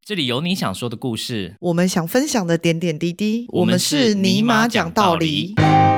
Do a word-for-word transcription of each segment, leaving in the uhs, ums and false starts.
这里有你想说的故事， 我们想分享的点点滴滴。 我们是尼玛讲道理。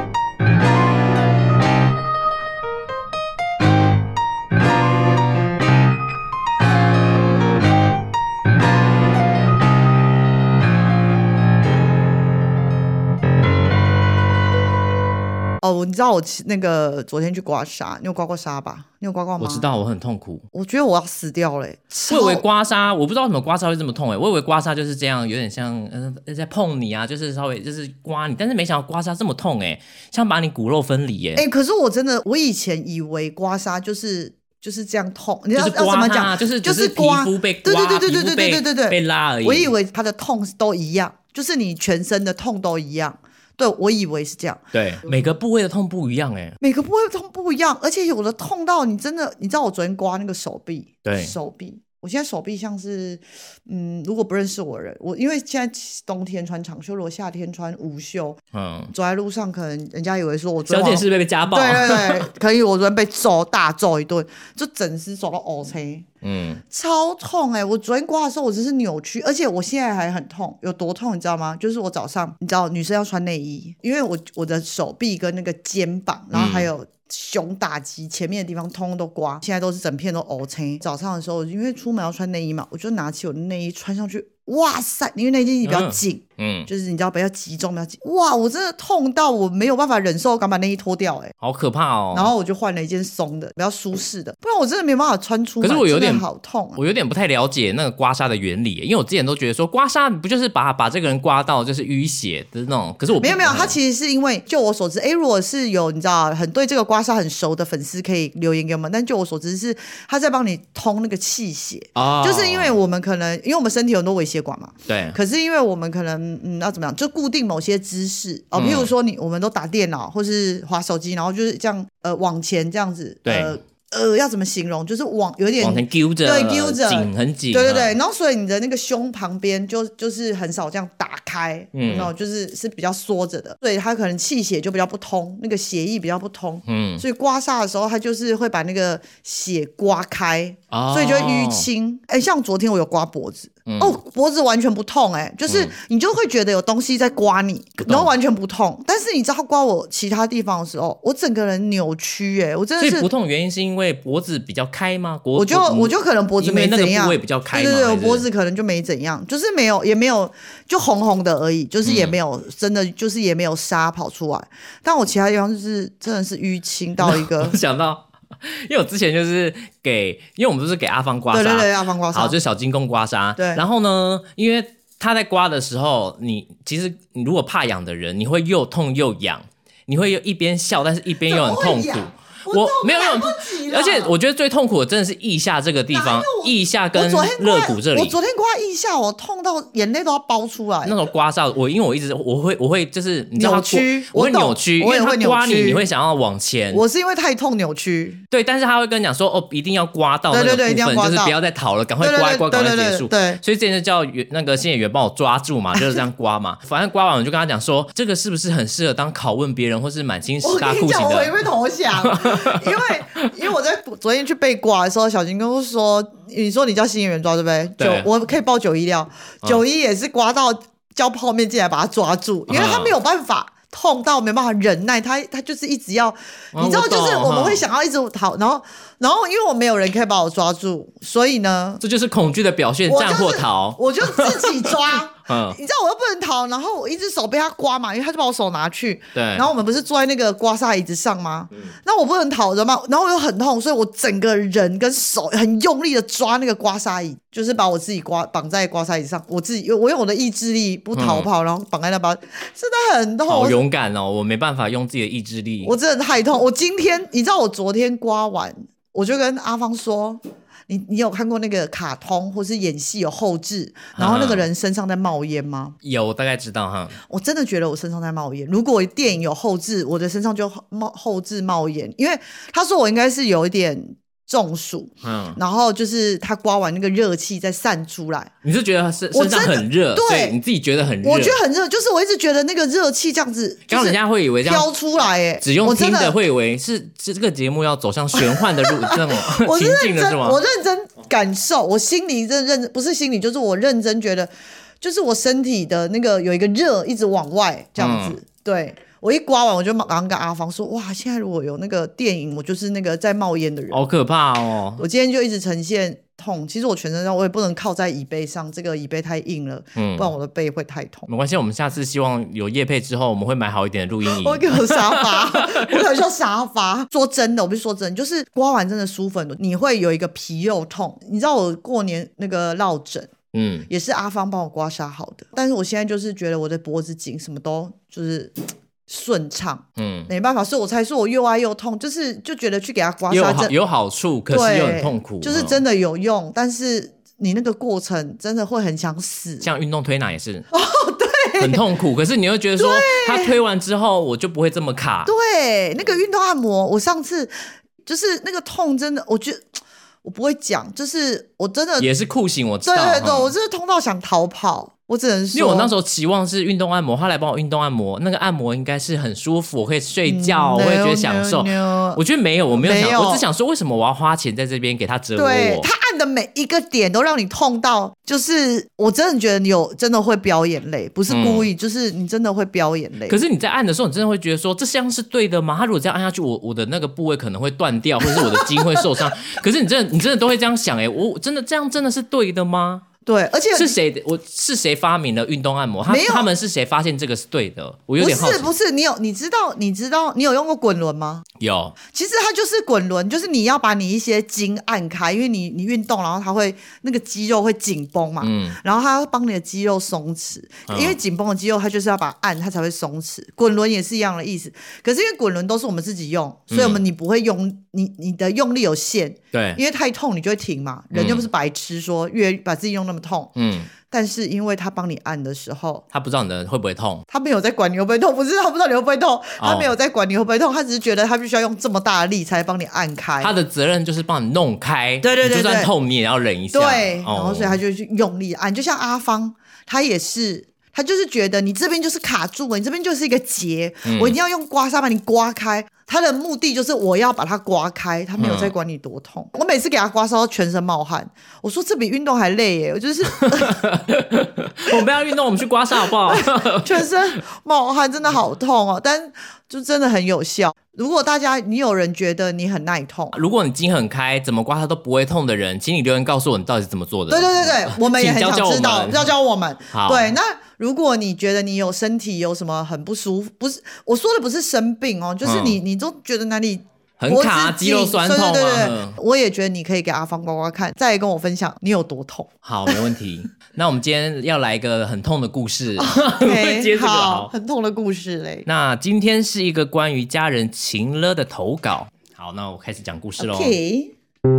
哦，你知道我那个昨天去刮痧，你有刮过痧吧？你有刮过吗？ 我知道，我很痛苦。 我觉得我要死掉了、欸。 我以为刮痧，我不知道为什么刮痧会这么痛哎、欸，我以为刮痧就是这样，有点像呃在碰你啊，就是稍微就是刮你，但是没想到刮痧这么痛哎、欸，像把你骨肉分离哎、欸。 哎、欸，可是我真的，我以前以为刮痧就是就是这样痛，你就是刮它， 就是就是皮肤被刮， 对对对对对对对对对被拉而已。 我以为它的痛都一样，就是你全身的痛都一样。对，我以为是这样。 对，每个部位的痛不一样哎、欸， 每个部位的痛不一样，而且有的痛到你真的，你知道我昨天刮那个手臂， 对， 手臂，我现在手臂像是，嗯，如果不认识我的人，我因为现在冬天穿长袖，如果夏天穿无袖，嗯，走在路上可能人家以为说我昨天小姐是被家暴， 对对对，可以我昨天被揍大揍一顿，就整只手都凹青。嗯，超痛哎、欸！我昨天刮的时候，我真是扭曲，而且我现在还很痛，有多痛你知道吗？就是我早上，你知道女生要穿内衣，因为我我的手臂跟那个肩膀，然后还有胸大肌前面的地方通通都刮，现在都是整片都凹青。早上的时候，因为出门要穿内衣嘛，我就拿起我的内衣穿上去，哇塞！因为内衣比较紧。嗯嗯，就是你知道比较集中比较紧，哇，我真的痛到我没有办法忍受，敢把内衣脱掉、欸，哎， 好可怕哦。 然后我就换了一件松的比较舒适的，不然我真的没办法穿出门。 可是我有点好痛、啊、 我有点不太了解那个刮痧的原理，因为我之前都觉得说刮痧不就是把把这个人刮到就是淤血的那种，可是我没有没有，他其实是因为就我所知，哎，如果是有你知道很对这个刮痧很熟的粉丝可以留言给我们，但就我所知是他在帮你通那个气血、哦、就是因为我们可能因为我们身体有很多微血管嘛， 对， 可是因为我们可能嗯要怎么样就固定某些姿势哦，譬如说你我们都打电脑或是滑手机，然后就是这样呃往前这样子， 对。 呃呃，要怎么形容？就是往有点往前揪着， 对，揪着， 紧很紧， 对对对。然后所以你的那个胸旁边就就是很少这样打开，嗯，然后就是是比较缩着的，所以它可能气血就比较不通，那个血液比较不通，嗯，所以刮痧的时候它就是会把那个血刮开，哦、所以就会淤青。哎，像昨天我有刮脖子，嗯、哦，脖子完全不痛、欸，哎，就是你就会觉得有东西在刮你，然后完全不痛。但是你知道刮我其他地方的时候，我整个人扭曲、欸，哎，我真的是。 所以不痛原因是因为因为脖子比较开吗？ 我就我就可能脖子没怎样， 因为那个部位比较开嘛， 对对对，我脖子可能就没怎样，就是没有也没有就红红的而已，就是也没有、嗯、真的就是也没有沙跑出来，但我其他地方就是真的是淤青到一个。 我想到，因为我之前就是给，因为我们不是给阿芳刮痧， 对对对，阿芳刮痧， 好，就是小金工刮痧， 对， 然后呢，因为他在刮的时候，你其实你如果怕痒的人，你会又痛又痒，你会一边笑，但是一边又很痛苦。我没有用，而且我觉得最痛苦的真的是腋下这个地方，腋下跟肋骨这里。 我昨天刮腋下，我痛到眼泪都要包出来。 那种刮痧，我因为我一直我会我会就是你知道扭曲， 我会扭曲， 我也会扭曲， 因为他刮你，你会想要往前。 我是因为太痛扭曲。 对，但是他会跟你讲说，哦，一定要刮到那个部分， 对对对， 就是不要再逃了，赶快刮一刮，赶快结束。 对， 所以之前就叫那个新演员帮我抓住嘛，就是这样刮嘛。反正刮完我就跟他讲说，这个是不是很适合当拷问别人或是满清十大酷刑的？ 我跟你讲，我会投降，因为。因为我在昨天去被刮的时候，小金跟我说：“你说你叫新演员抓对不对？ 对， 我可以报九一料，九一也是刮到叫泡面进来把他抓住，因为他没有办法。”痛到没办法忍耐，他他就是一直要，你知道，就是我们会想要一直逃，然后然后因为我没有人可以把我抓住，所以呢， 这就是恐惧的表现，战或逃， 我就自己抓。嗯，你知道我又不能逃，然后我一只手被他刮嘛，因为他就把我手拿去， 对， 然后我们不是坐在那个刮痧椅子上吗？嗯，那我不能逃的嘛，然后我又很痛，所以我整个人跟手很用力的抓那个刮痧椅，就是把我自己刮绑在刮痧椅上，我自己我用我的意志力不逃跑，嗯、然后绑在那把，真的很痛， 好勇敢哦！我没办法用自己的意志力， 我真的太痛。我今天你知道我昨天刮完，我就跟阿芳说。你你有看过那个卡通或是演戏有后置，然后那个人身上在冒烟吗？ 有，我大概知道哈。 我真的觉得我身上在冒烟。如果电影有后置，我的身上就冒后置冒烟，因为他说我应该是有一点中暑，嗯，然后就是他刮完那个热气再散出来。 你是觉得身身上很热，对，你自己觉得很热？ 我觉得很热，就是我一直觉得那个热气这样子， 刚人家会以为这样飘出来，哎， 只用听的会以为是是这个节目要走向玄幻的路，这种情境的是吗？ 我认真感受，我心里认认不是心里，就是我认真觉得，就是我身体的那个有一个热一直往外这样子，嗯、对。我一刮完，我就马上跟阿芳说：“哇，现在如果有那个电影，我就是那个在冒烟的人， 好可怕哦！” 我今天就一直呈现痛，其实我全身上我也不能靠在椅背上，这个椅背太硬了，嗯，不然我的背会太痛。 没关系，我们下次希望有业配之后，我们会买好一点的录音椅。 我给我沙发，我可能说沙发。说真的，我不是说真的，就是刮完真的舒服很多，你会有一个皮肉痛。你知道我过年那个落枕。嗯，也是阿芳帮我刮痧好的，但是我现在就是觉得我的脖子紧，什么都就是顺畅，嗯，没办法，所以我才说我又爱又痛，就是就觉得去给他刮痧有好有好处，可是又很痛苦， 就是真的有用，嗯、但是你那个过程真的会很想死。 像运动推拿也是， 哦，对， 很痛苦，可是你会觉得说，他推完之后我就不会这么卡。 对，那个运动按摩，我上次就是那个痛，真的，我觉得。我不会讲，就是我真的也是酷刑，我知道。 对对对，我真的痛到想逃跑，我只能说， 因为我那时候期望是运动按摩，他来帮我运动按摩，那个按摩应该是很舒服，我可以睡觉，嗯、我会觉得享受。No, no, no. 我觉得没有，我没有想，没有我只想说，为什么我要花钱在这边给他折磨我？ 对，他按的每一个点都让你痛到，就是我真的觉得你有真的会飙眼泪，不是故意，嗯、就是你真的会飙眼泪。 可是你在按的时候，你真的会觉得说，这样是对的吗？他如果这样按下去，我我的那个部位可能会断掉，或者是我的筋会受伤。可是你真的，你真的都会这样想，哎、欸，我真的这样真的是对的吗？ 对，而且是谁？我是谁发明了运动按摩？他他们是谁发现这个是对的？我有点好奇。 不是不是，你有你知道你知道你有用过滚轮吗？ 有。其实它就是滚轮，就是你要把你一些筋按开，因为你你运动，然后它会那个肌肉会紧绷嘛，嗯，然后它会帮你的肌肉松弛，嗯、因为紧绷的肌肉它就是要把它按，它才会松弛。滚轮也是一样的意思，可是因为滚轮都是我们自己用，所以我们你不会用，嗯、你你的用力有限， 对， 因为太痛你就会停嘛，人又不是白痴，说越把自己用那么痛，嗯。但是因为他帮你按的时候， 他不知道你的会不会痛， 他没有在管你会不会痛，不是他不知道你会不会痛，他没有在管你会不会痛，他只是觉得他必须要用这么大的力才帮你按开， 他的责任就是帮你弄开， 对对对对， 就算痛你也要忍一下， 对，哦、然后所以他就去用力按，就像阿芳，他也是。他就是觉得你这边就是卡住了，你这边就是一个结，嗯、我一定要用刮痧把你刮开。他的目的就是我要把它刮开，他没有在管你多痛。嗯、我每次给他刮痧，全身冒汗。我说这比运动还累耶，我就是我们不要运动，我们去刮痧好不好？ 全身冒汗真的好痛哦，但就真的很有效。如果大家你有人觉得你很耐痛， 如果你筋很开，怎么刮它都不会痛的人，请你留言告诉我你到底是怎么做的。 对对对对，我们也很想知道，教教我们。 好， 对，那如果你觉得你有身体有什么很不舒服，不是我说的不是生病哦，就是你、嗯、你都觉得哪里很卡，肌肉酸痛啊， 对对对对，我也觉得你可以给阿芳刮刮看，再来跟我分享你有多痛。 好，没问题。那我们今天要来一个很痛的故事， okay, 接这个好，很痛的故事嘞。 那今天是一个关于家人情勒的投稿。好，那我开始讲故事喽。 Okay.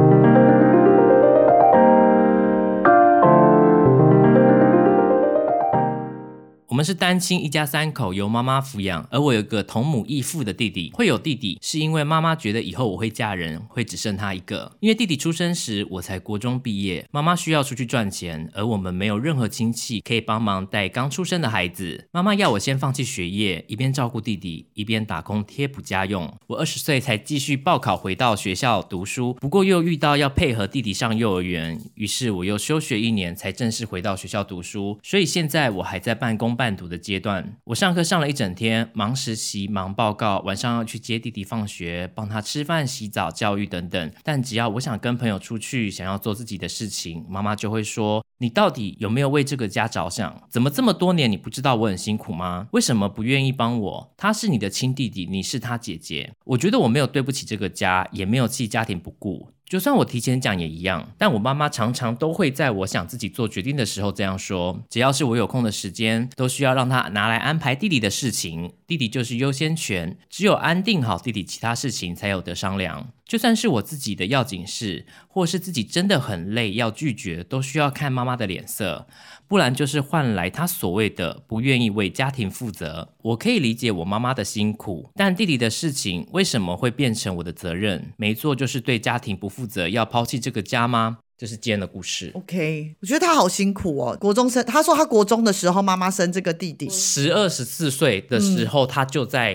我们是单亲一家三口，由妈妈抚养，而我有个同母异父的弟弟。会有弟弟是因为妈妈觉得以后我会嫁人，会只剩他一个。因为弟弟出生时我才国中毕业，妈妈需要出去赚钱，而我们没有任何亲戚可以帮忙带刚出生的孩子。妈妈要我先放弃学业，一边照顾弟弟，一边打工贴补家用。我二十岁才继续报考回到学校读书，不过又遇到要配合弟弟上幼儿园，于是我又休学一年才正式回到学校读书。所以现在我还在半工半读的阶段。我上课上了一整天，忙实习忙报告，晚上要去接弟弟放学，帮他吃饭洗澡教育等等。但只要我想跟朋友出去，想要做自己的事情，妈妈就会说，你到底有没有为这个家着想？怎么这么多年你不知道我很辛苦吗？为什么不愿意帮我？他是你的亲弟弟，你是他姐姐。我觉得我没有对不起这个家，也没有弃家庭不顾，就算我提前讲也一样。但我妈妈常常都会在我想自己做决定的时候这样说，只要是我有空的时间，都需要让她拿来安排弟弟的事情，弟弟就是优先权，只有安定好弟弟，其他事情才有得商量。就算是我自己的要紧事，或是自己真的很累要拒绝，都需要看妈妈的脸色，不然就是换来她所谓的不愿意为家庭负责。我可以理解我妈妈的辛苦，但弟弟的事情为什么会变成我的责任？没做就是对家庭不负责，要抛弃这个家吗？这是今天的故事。 OK， 我觉得他好辛苦哦。国中生，他说他国中的时候妈妈生这个弟弟， 十二十四岁的时候、嗯、他就在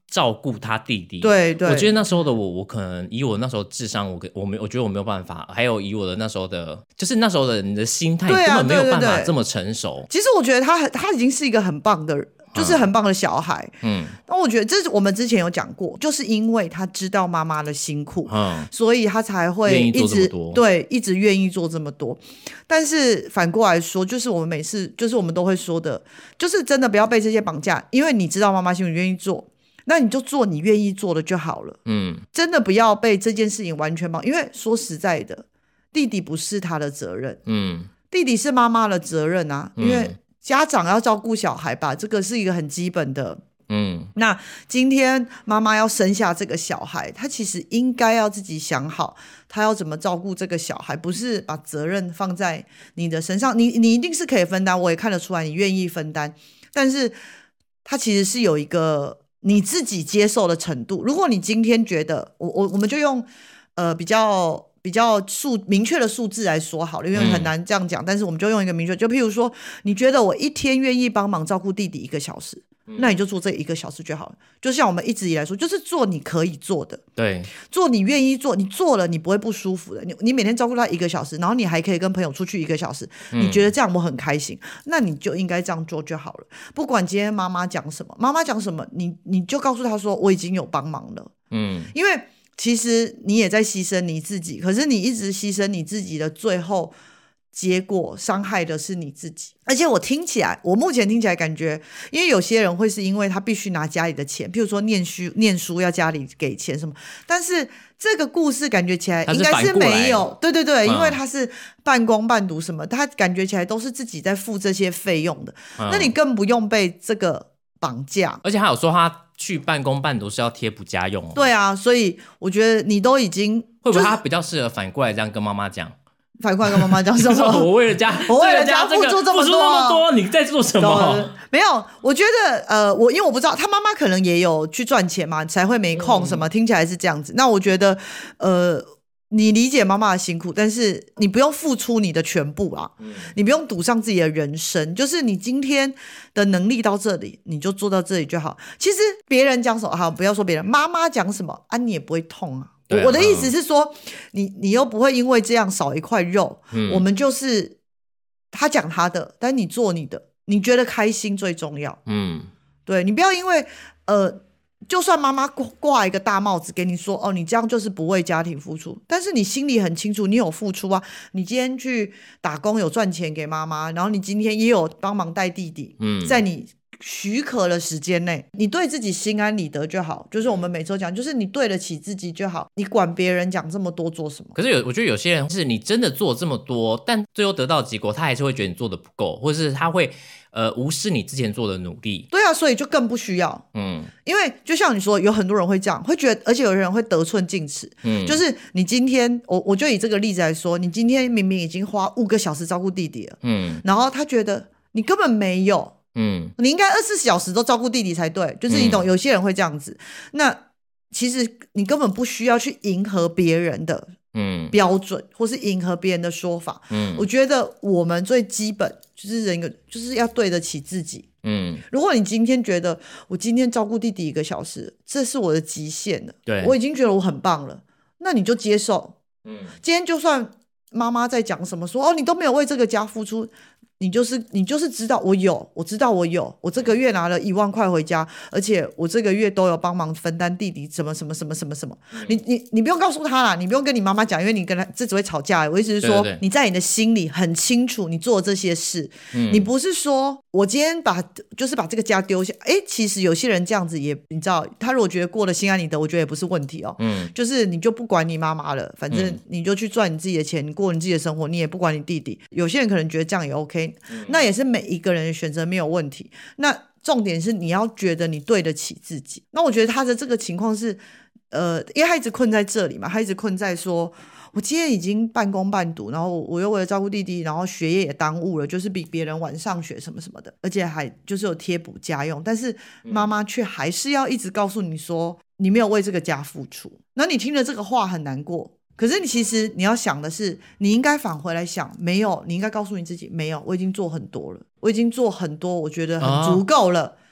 照顾他弟弟。 对对， 我觉得那时候的我，我可能以我那时候智商，我我没我觉得我没有办法，还有以我的那时候的，就是那时候的你的心态， 啊、 根本没有办对对对法这么成熟。 其实我觉得他他已经是一个很棒的人。就是很棒的小孩，嗯，那我觉得这是我们之前有讲过，就是因为他知道妈妈的辛苦，嗯，所以他才会一直对一直愿意做这么多。但是反过来说，就是我们每次就是我们都会说的，就是真的不要被这些绑架，因为你知道妈妈辛苦，你愿意做，那你就做你愿意做的就好了，嗯，真的不要被这件事情完全绑，因为说实在的，弟弟不是他的责任，嗯，弟弟是妈妈的责任啊，因为。嗯家长要照顾小孩吧，这个是一个很基本的。嗯，那今天妈妈要生下这个小孩，她其实应该要自己想好，她要怎么照顾这个小孩，不是把责任放在你的身上。你你一定是可以分担，我也看得出来你愿意分担，但是她其实是有一个你自己接受的程度。如果你今天觉得，我我我们就用呃比较。比较数明确的数字来说好了，因为很难这样讲、嗯、但是我们就用一个明确，就譬如说你觉得我一天愿意帮忙照顾弟弟一个小时、嗯、那你就做这一个小时就好了。就像我们一直以来说，就是做你可以做的， 对， 做你愿意做，你做了你不会不舒服的。 你, 你每天照顾他一个小时，然后你还可以跟朋友出去一个小时、嗯、你觉得这样我很开心，那你就应该这样做就好了。不管今天妈妈讲什么，妈妈讲什么，你你就告诉他说我已经有帮忙了，嗯，因为其实你也在牺牲你自己，可是你一直牺牲你自己的最后结果伤害的是你自己。而且我听起来，我目前听起来感觉，因为有些人会是因为他必须拿家里的钱，譬如说念书念书要家里给钱什么，但是这个故事感觉起来应该是没有，对对对、嗯、因为他是半工半读什么，他感觉起来都是自己在付这些费用的、嗯、那你更不用被这个绑架。 而且他有说他去半工半读是要贴补家用、哦、 对啊，所以我觉得你都已经会不会他比较适合反过来这样跟妈妈讲， 反过来跟妈妈讲什么我为了家我为了家付出这么多、 付出那么多，你在做什么？ 没有，我觉得呃，我因为我不知道他妈妈可能也有去赚钱嘛，才会没空什么、嗯、听起来是这样子。那我觉得呃你理解妈妈的辛苦，但是你不用付出你的全部啊、嗯、你不用赌上自己的人生，就是你今天的能力到这里你就做到这里就好。其实别人讲什么好，不要说别人，妈妈讲什么啊，你也不会痛啊。啊我的意思是说、嗯、你你又不会因为这样少一块肉、嗯、我们就是他讲他的，但你做你的，你觉得开心最重要。嗯，对，你不要因为呃就算妈妈挂一个大帽子给你说，哦，你这样就是不为家庭付出，但是你心里很清楚你有付出啊，你今天去打工有赚钱给妈妈，然后你今天也有帮忙带弟弟、嗯、在你许可的时间内，你对自己心安理得就好，就是我们每周讲，就是你对得起自己就好，你管别人讲这么多做什么？ 可是有我觉得有些人是你真的做这么多，但最后得到的结果他还是会觉得你做的不够，或者是他会呃无视你之前做的努力。 对啊，所以就更不需要。嗯，因为就像你说，有很多人会这样，会觉得，而且有人会得寸进尺。嗯，就是你今天，我我就以这个例子来说，你今天明明已经花五个小时照顾弟弟了，嗯，然后他觉得你根本没有。嗯，你应该二十四小时都照顾弟弟才对，就是你懂、嗯、有些人会这样子。那其实你根本不需要去迎合别人的标准、嗯、或是迎合别人的说法。嗯，我觉得我们最基本就是人个就是要对得起自己。嗯，如果你今天觉得我今天照顾弟弟一个小时，这是我的极限了，对，我已经觉得我很棒了，那你就接受。嗯，今天就算妈妈在讲什么说，哦，你都没有为这个家付出，你就是你就是知道我有，我知道我有，我这个月拿了一万块回家，而且我这个月都有帮忙分担弟弟什么什么什么什么什么。你你你不用告诉他啦，你不用跟你妈妈讲，因为你跟他这只会吵架。我意思是说，对对对，你在你的心里很清楚你做这些事，嗯、你不是说我今天把就是把这个家丢下。哎，其实有些人这样子也你知道，他如果觉得过得心安理得，我觉得也不是问题哦。嗯，就是你就不管你妈妈了，反正你就去赚你自己的钱，你过你自己的生活，你也不管你弟弟。有些人可能觉得这样也 OK。嗯、那也是每一个人的选择，没有问题。那重点是你要觉得你对得起自己。那我觉得他的这个情况是呃，因为他一直困在这里嘛，他一直困在说我今天已经半工半读，然后我又为了照顾弟弟，然后学业也耽误了，就是比别人晚上学什么什么的，而且还就是有贴补家用，但是妈妈却还是要一直告诉你说你没有为这个家付出。那你听了这个话很难过，可是你其实你要想的是，你应该返回来想，没有，你应该告诉你自己，没有，我已经做很多了，我已经做很多，我觉得很足够了、哦、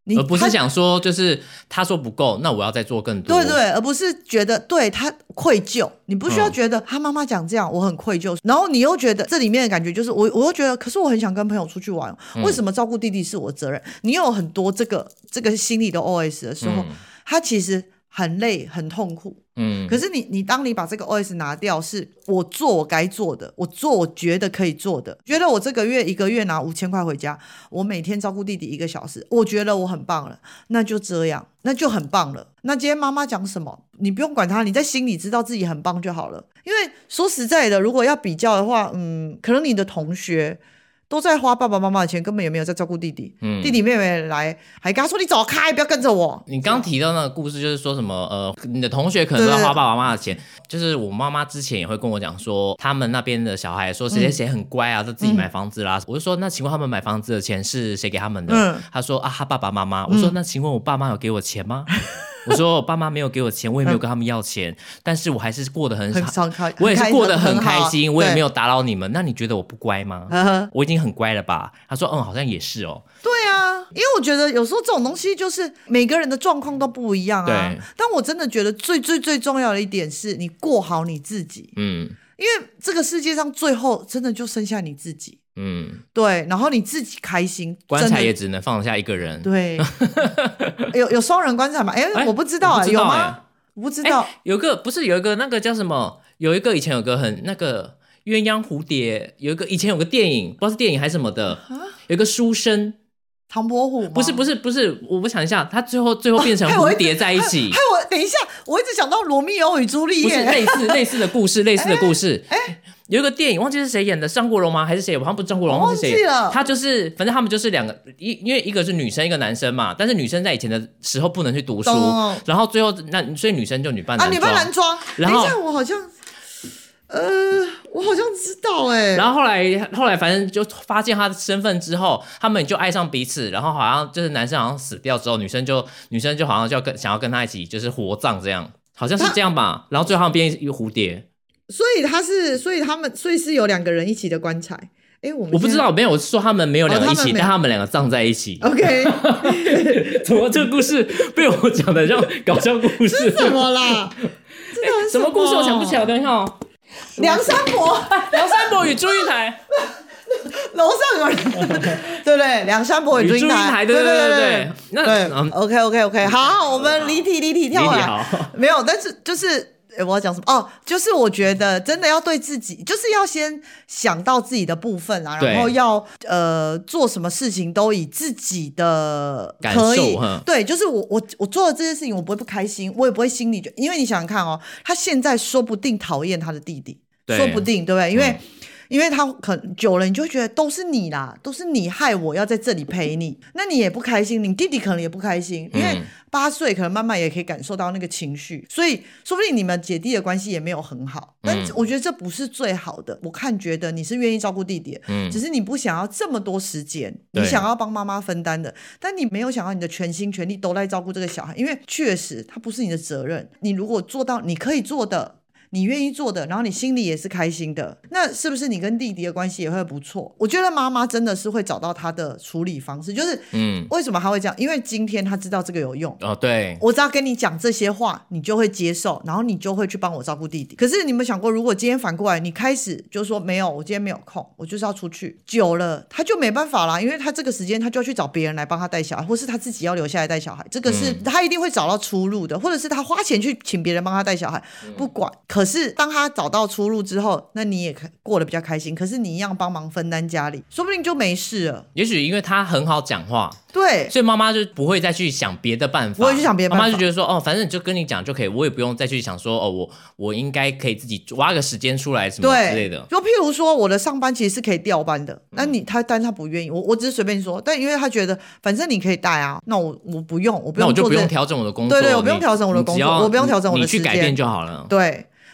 而不是想说就是他说不够，那我要再做更多。 对对，而不是觉得对他愧疚，你不需要觉得、嗯、他妈妈讲这样我很愧疚，然后你又觉得这里面的感觉就是我我又觉得，可是我很想跟朋友出去玩，嗯、为什么照顾弟弟是我责任？你有很多这个这个心理的 O S 的时候，嗯、他其实很累很痛苦。嗯，可是你你当你把这个 O S 拿掉，是我做我该做的，我做我觉得可以做的，觉得我这个月一个月拿五千块回家，我每天照顾弟弟一个小时，我觉得我很棒了，那就这样，那就很棒了。那今天妈妈讲什么，你不用管他，你在心里知道自己很棒就好了。因为说实在的，如果要比较的话，嗯，可能你的同学都在花爸爸妈妈的钱，根本也没有在照顾弟弟。嗯，弟弟妹妹来还跟他说：“你走开，不要跟着我。” 你刚提到那个故事，就是说什么呃，你的同学可能都在花爸爸妈妈的钱。就是我妈妈之前也会跟我讲说，他们那边的小孩说谁谁谁很乖啊，都、嗯、自己买房子啦。嗯、我就说那请问他们买房子的钱是谁给他们的？嗯、他说啊，他爸爸妈妈。我说那请问我爸妈有给我钱吗？我说我爸妈没有给我钱，我也没有跟他们要钱，嗯、但是我还是过得很很开， 我也是过得很开心，我也没有打扰你们。那你觉得我不乖吗？我已经很乖了吧？他说嗯，好像也是哦。 对啊，因为我觉得有时候这种东西就是每个人的状况都不一样啊。对，但我真的觉得最最最重要的一点是你过好你自己。嗯，因为这个世界上最后真的就剩下你自己。嗯，对，然后你自己开心， 棺材也只能放下一个人。 对，有有双人棺材吗？哎、欸，我不知道啊，有吗？我不知道， 欸、有个不是有一个那个叫什么？有一个以前有个很那个鸳鸯蝴蝶，有一个以前有个电影，不知道是电影还是什么的，有一个书生。 唐伯虎吗？ 不是不是不是，我不想一下，他最后最后变成蝴蝶在一起。 害我等一下，我一直想到罗密欧与朱丽叶， 不是类似类似的故事，类似的故事。哎、欸，有一个电影忘记是谁演的，张国荣吗？还是谁？好像不是张国荣，忘记谁了。他就是反正他们就是两个，一因为一个是女生，一个男生嘛。但是女生在以前的时候不能去读书，然后最后那所以女生就女扮男装，啊， 女扮男装。然后等一下，我好像。呃，我好像知道哎、欸。 然后后来后来反正就发现他的身份之后，他们就爱上彼此。然后好像就是男生好像死掉之后，女生就女生就好像就要跟想要跟他一起就是火葬这样，好像是这样吧。然后最后他们变一个蝴蝶。 所以他是，所以他们，所以是有两个人一起的棺材。哎，我们我不知道，没有，我是说他们没有两个一起，哦、他但他们两个葬在一起。 OK， 怎么这个故事被我讲的像搞笑故事？ 怎么啦？ 欸、什么故事？我想不起来，等一下哦。 梁山伯， 梁山伯与祝英台， 楼上有人，对不对？梁山伯与祝英台， 对对对对对。那对、嗯、，OK OK OK， 好，我们离题离题跳回来，没有，但是就是。我要讲什么？哦，就是我觉得真的要对自己，就是要先想到自己的部分啦，然后要呃做什么事情都以自己的可以感受， 对，就是我我我做了这件事情，我不会不开心，我也不会心里觉，因为你想想看哦，他现在说不定讨厌他的弟弟，说不定对不对？因为、嗯因为他可能久了，你就会觉得都是你啦，都是你害我要在这里陪你，那你也不开心，你弟弟可能也不开心，因为八岁可能慢慢也可以感受到那个情绪，所以说不定你们姐弟的关系也没有很好，但我觉得这不是最好的。我看觉得你是愿意照顾弟弟，嗯，只是你不想要这么多时间，你想要帮妈妈分担的，但你没有想要你的全心全力都来照顾这个小孩，因为确实他不是你的责任。你如果做到你可以做的。你愿意做的，然后你心里也是开心的，那是不是你跟弟弟的关系也会不错？我觉得妈妈真的是会找到她的处理方式，就是嗯，为什么她会这样？因为今天她知道这个有用哦，对， 我只要跟你讲这些话，你就会接受，然后你就会去帮我照顾弟弟。可是你有没有想过，如果今天反过来，你开始就说没有，我今天没有空，我就是要出去，久了他就没办法啦，因为他这个时间他就要去找别人来帮他带小孩，或是他自己要留下来带小孩，这个是、嗯、他一定会找到出路的，或者是他花钱去请别人帮他带小孩，不管。可是当他找到出路之后，那你也过得比较开心，可是你一样帮忙分担家里，说不定就没事了。 也许因为他很好讲话， 对， 所以妈妈就不会再去想别的办法， 不会去想别的办法。 妈妈就觉得说，哦，反正你就跟你讲就可以，我也不用再去想说，哦，我我应该可以自己挖个时间出来什么之类的。 就譬如说，我的上班其实是可以调班的，那你他但他不愿意，我我只是随便说，但因为他觉得反正你可以带啊，那我我不用，我不用做， 那我就不用调整我的工作， 对对，我不用调整我的工作，我不用调整我的时间， 你去改变就好了。 对。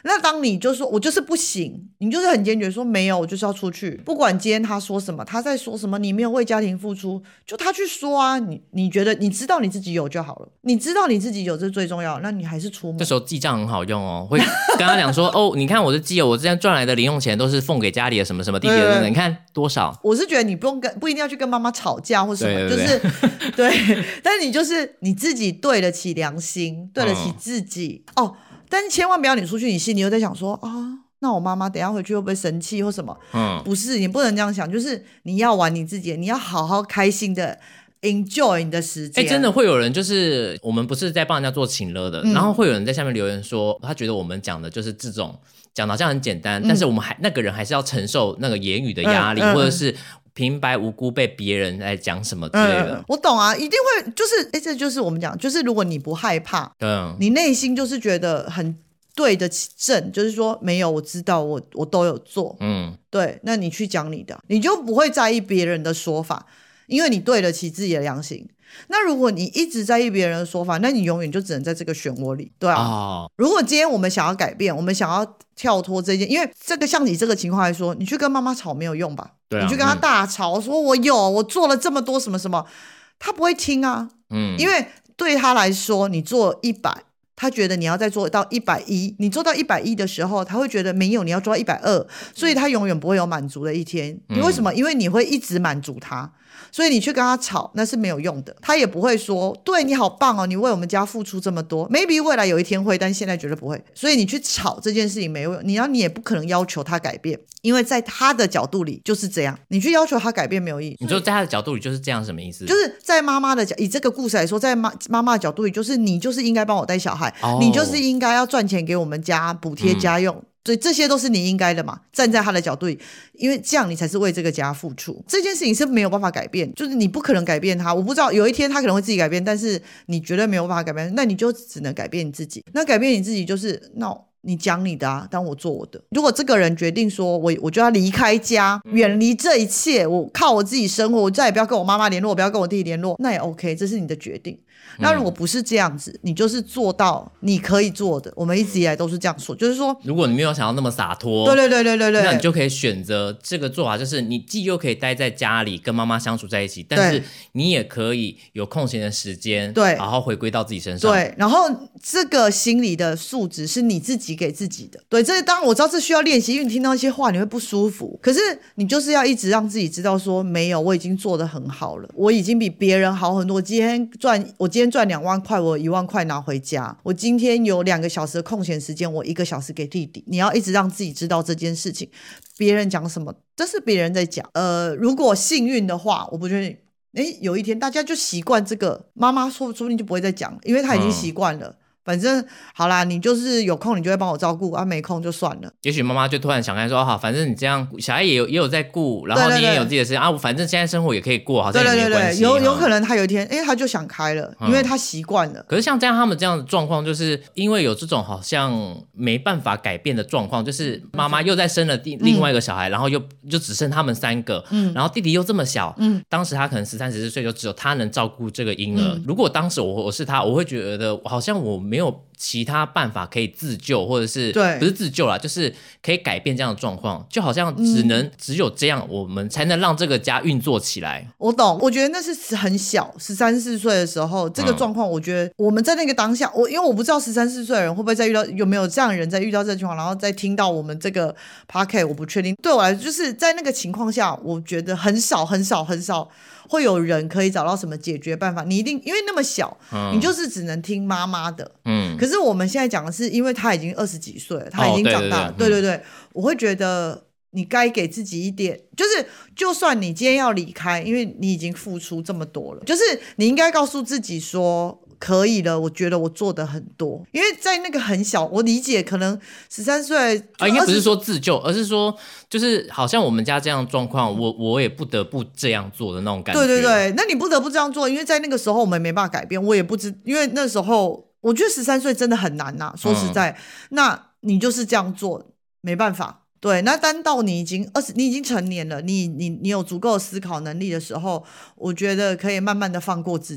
那当你就说我就是不行，你就是很坚决说没有，我就是要出去，不管今天他说什么，他在说什么，你没有为家庭付出，就他去说啊，你你觉得你知道你自己有就好了，你知道你自己有这最重要，那你还是出门。 这时候记账很好用哦，会跟他讲说哦，你看我的基友，我之前赚来的零用钱都是奉给家里的什么什么弟弟的，你看多少。 我是觉得你不用跟不一定要去跟妈妈吵架或什么， 对对对就是对，但是你就是你自己对得起良心，对得起自己、嗯、哦。但是千万不要你出去，你心里又在想说啊，那我妈妈等一下回去会不会生气或什么？嗯，不是，你不能这样想，就是你要玩你自己，你要好好开心的 enjoy 你的时间。 哎、欸，真的会有人就是我们不是在帮人家做情勒的、嗯，然后会有人在下面留言说，他觉得我们讲的就是这种讲的好像很简单、嗯，但是我们还那个人还是要承受那个言语的压力，嗯嗯、或者是。平白无故被别人来讲什么之类的、 嗯、我懂啊，一定会就是哎、欸，这就是我们讲，就是如果你不害怕，嗯，你内心就是觉得很对得起正，就是说没有，我知道我我都有做，嗯，对，那你去讲你的，你就不会在意别人的说法，因为你对得起自己的良心。那如果你一直在意别人的说法，那你永远就只能在这个漩涡里，对啊、哦。如果今天我们想要改变，我们想要跳脱这件，因为这个像你这个情况来说，你去跟妈妈吵没有用吧？对、啊，你去跟她大吵、嗯、说我有我做了这么多什么什么，她不会听啊，嗯，因为对她来说你做一百，他觉得你要再做到一百一，你做到一百一的时候他会觉得没有，你要做到一百二，所以他永远不会有满足的一天、嗯、因为什么？因为你会一直满足他，所以你去跟他吵那是没有用的，他也不会说对你好棒哦，你为我们家付出这么多， maybe 未来有一天会，但现在绝对不会。所以你去吵这件事情没有用，你要你也不可能要求他改变，因为在他的角度里就是这样，你去要求他改变没有意义。 你说在他的角度里就是这样什么意思？ 就是在妈妈的角，以这个故事来说，在妈妈妈的角度里就是你就是应该帮我带小孩、哦、你就是应该要赚钱给我们家补贴家用、嗯，所以这些都是你应该的嘛，站在他的角度里，因为这样你才是为这个家付出。这件事情是没有办法改变，就是你不可能改变他，我不知道有一天他可能会自己改变，但是你绝对没有办法改变，那你就只能改变你自己。那改变你自己就是那你讲你的啊，当我做我的。如果这个人决定说我我就要离开家，远离这一切，我靠我自己生活，我再也不要跟我妈妈联络，我不要跟我弟弟联络，那也 OK， 这是你的决定。那如果不是这样子，你就是做到你可以做的，我们一直以来都是这样说，就是说如果你没有想要那么洒脱， 对对对对对对， 那你就可以选择这个做法，就是你既又可以待在家里跟妈妈相处在一起，但是你也可以有空闲的时间，对，好好回归到自己身上。 对，然后这个心理的素质是你自己给自己的。对，这当然我知道这需要练习，因为你听到一些话你会不舒服，可是你就是要一直让自己知道说没有，我已经做得很好了，我已经比别人好很多。我今天赚我今天赚两万块，我有一万块拿回家，我今天有两个小时的空闲时间，我一个小时给弟弟。你要一直让自己知道这件事情，别人讲什么这是别人在讲。呃，如果幸运的话，我不觉得诶有一天大家就习惯这个，妈妈说说不定就不会再讲了，因为她已经习惯了、嗯，反正好啦，你就是有空你就会帮我照顾啊，没空就算了。 也许妈妈就突然想开说、哦、好，反正你这样小孩也有也有在顾，然后你也有自己的时间啊，反正现在生活也可以过，好像也没有关系。 对对对对，有有可能他有一天哎他就想开了、嗯、因为他习惯了。 可是像这样他们这样的状况，就是因为有这种好像没办法改变的状况，就是妈妈又在生了第、嗯、另外一个小孩，然后又就只剩他们三个、嗯、然后弟弟又这么小、嗯、当时他可能十三十四岁，就只有他能照顾这个婴儿、嗯、如果当时我我是他，我会觉得好像我没有其他办法可以自救，或者是对不是自救啦，就是可以改变这样的状况，就好像只能、嗯、只有这样我们才能让这个家运作起来。 我懂，我觉得那是很小十三四岁的时候这个状况、嗯、我觉得我们在那个当下，我因为我不知道十三四岁的人会不会再遇到，有没有这样的人在遇到这个情况然后再听到我们这个 podcast， 我不确定。对我来说就是在那个情况下，我觉得很少很少很少会有人可以找到什么解决办法。你一定因为那么小、嗯、你就是只能听妈妈的。嗯，可是我们现在讲的是因为他已经二十几岁了，他已经长大了、哦、对对 对, 对, 对、嗯、我会觉得你该给自己一点，就是就算你今天要离开，因为你已经付出这么多了，就是你应该告诉自己说可以了，我觉得我做的很多。因为在那个很小，我理解可能十三岁啊，应该不是说自救，而是说就是好像我们家这样的状况，我我也不得不这样做的那种感觉。 对对对，那你不得不这样做，因为在那个时候我们没办法改变，我也不知，因为那时候我觉得十三岁真的很难呐、啊，说实在、嗯，那你就是这样做，没办法。对，那当到你已经二十，你已经成年了，你你你有足够的思考能力的时候，我觉得可以慢慢的放过自己。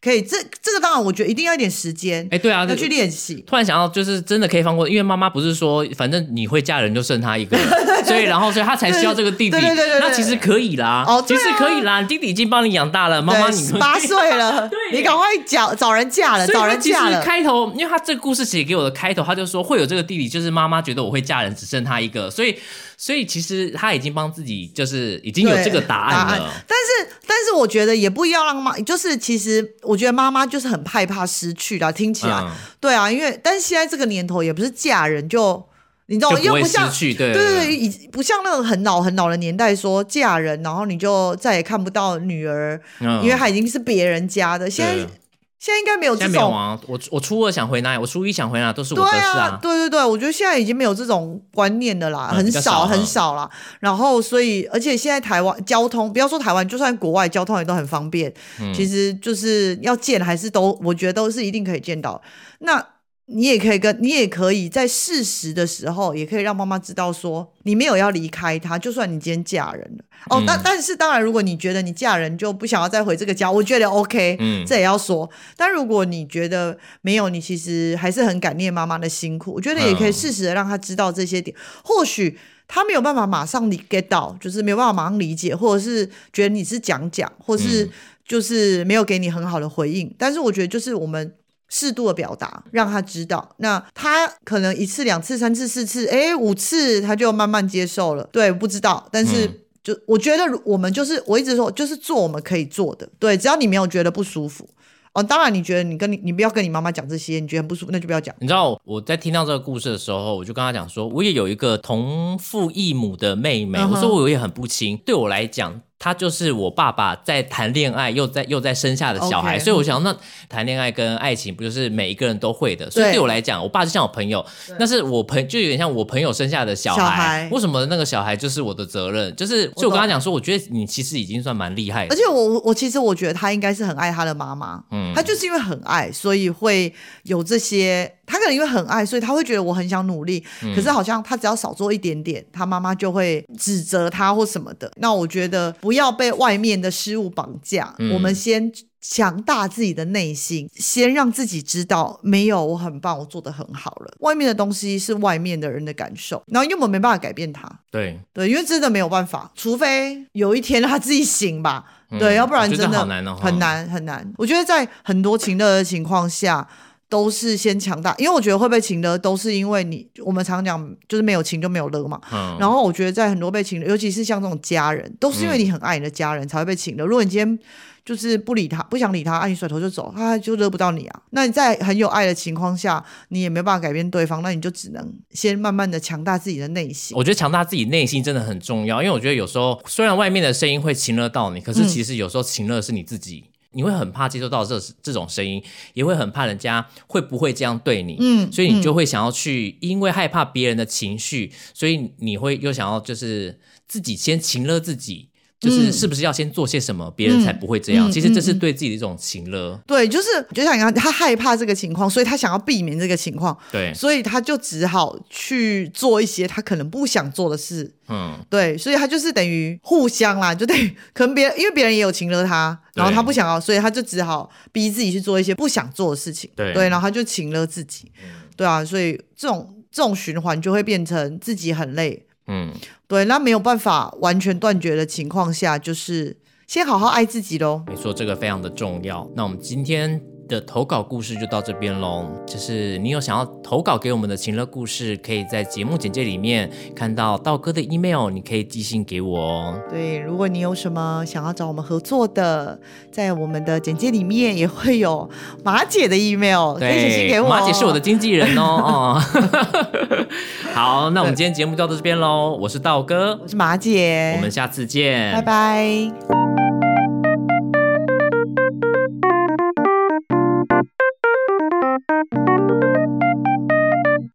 可以，这这个当然我觉得一定要一点时间， 哎，对啊， 要去练习。 突然想到，就是真的可以放过，因为妈妈不是说反正你会嫁人就剩他一个人，所以然后所以他才需要这个弟弟。 对对对对对， 那其实可以啦， 哦， 其实可以啦，弟弟已经帮你养大了，妈妈你八岁了，你赶快找找人嫁了，找人嫁了。 其实开头，因为他这个故事写给我的开头，他就说会有这个弟弟，就是妈妈觉得我会嫁人，只剩他一个，所以所以其实他已经帮自己就是已经有这个答案了。 但是但是我觉得也不要让妈，就是其实我觉得妈妈就是很害怕失去啦，听起来、嗯、对啊，因为但是现在这个年头也不是嫁人就。你知道，又不像对对对对，不像那个很老很老的年代说嫁人，然后你就再也看不到女儿，嗯、因为她已经是别人家的。现在现在应该没有这种。 现在没有啊，我我初二想回哪里，我初一想回哪都是我的事啊。 对对对，我觉得现在已经没有这种观念的啦，嗯、很少, 少很少啦。然后所以，而且现在台湾交通，不要说台湾，就算国外交通也都很方便。嗯、其实就是要见还是都，我觉得都是一定可以见到。那。你也可以跟你也可以在适时的时候，也可以让妈妈知道说你没有要离开她，就算你今天嫁人了哦。但、嗯、但是当然，如果你觉得你嫁人就不想要再回这个家，我觉得 OK，嗯，这也要说。但如果你觉得没有，你其实还是很感念妈妈的辛苦，我觉得也可以适时的让她知道这些点。嗯、或许她没有办法马上 get 到，就是没有办法马上理解，或者是觉得你是讲讲，或是就是没有给你很好的回应。但是我觉得就是我们。适度的表达让他知道，那他可能一次两次三次四次哎五次他就慢慢接受了，对，不知道，但是就、嗯、我觉得我们就是我一直说就是做我们可以做的，对，只要你没有觉得不舒服哦，当然你觉得你跟你你不要跟你妈妈讲这些，你觉得很不舒服那就不要讲。 你知道我在听到这个故事的时候，我就跟他讲说我也有一个同父异母的妹妹、嗯、我说我也很不亲，对我来讲他就是我爸爸在谈恋爱又在又在生下的小孩， okay, 所以我想那谈恋爱跟爱情不就是每一个人都会的，所以对我来讲我爸就像我朋友，那是我朋就有点像我朋友生下的小 孩, 小孩为什么那个小孩就是我的责任，就是所以我跟他讲说我觉得你其实已经算蛮厉害的， 而且我我其实我觉得他应该是很爱他的妈妈，嗯，他就是因为很爱所以会有这些，他可能因为很爱所以他会觉得我很想努力、嗯、可是好像他只要少做一点点他妈妈就会指责他或什么的，那我觉得不要被外面的事物绑架、嗯、我们先强大自己的内心，先让自己知道没有我很棒我做得很好了，外面的东西是外面的人的感受，然后因为我们没办法改变他， 对对，因为真的没有办法，除非有一天他自己醒吧、嗯、对，要不然真的好难、哦、 很难很难。我觉得在很多情勒的情况下都是先强大，因为我觉得会被情勒都是因为你我们常讲就是没有情就没有勒嘛、嗯、然后我觉得在很多被情勒，尤其是像这种家人，都是因为你很爱你的家人才会被情勒、嗯、如果你今天就是不理他不想理他，啊你甩头就走，他就勒不到你啊。那你在很有爱的情况下你也没办法改变对方，那你就只能先慢慢的强大自己的内心。 我觉得强大自己内心真的很重要，因为我觉得有时候虽然外面的声音会情勒到你，可是其实有时候情勒是你自己、嗯，你会很怕接受到 这, 这种声音，也会很怕人家会不会这样对你，嗯，所以你就会想要去、嗯、因为害怕别人的情绪，所以你会又想要就是自己先情勒自己，就是是不是要先做些什么别、嗯、人才不会这样、嗯、其实这是对自己的一种情勒、嗯、 对，就是就像你看他害怕这个情况，所以他想要避免这个情况， 对， 所以他就只好去做一些他可能不想做的事，嗯，对，所以他就是等于互相啦，就等于可能别人因为别人也有情勒他，然后他不想要，所以他就只好逼自己去做一些不想做的事情， 对, 对，然后他就情勒自己、嗯、对啊，所以这种这种循环就会变成自己很累，嗯，对，那没有办法完全断绝的情况下，就是先好好爱自己咯。 没错，这个非常的重要。那我们今天的投稿故事就到这边咯，就是你有想要投稿给我们的情勒故事，可以在节目简介里面看到道哥的 email， 你可以寄信给我哦。 对，如果你有什么想要找我们合作的，在我们的简介里面也会有马姐的 email， 可以写信给我。 马姐是我的经纪人哦。好，那我们今天节目就到这边咯，我是道哥， 我是马姐， 我们下次见， 拜拜。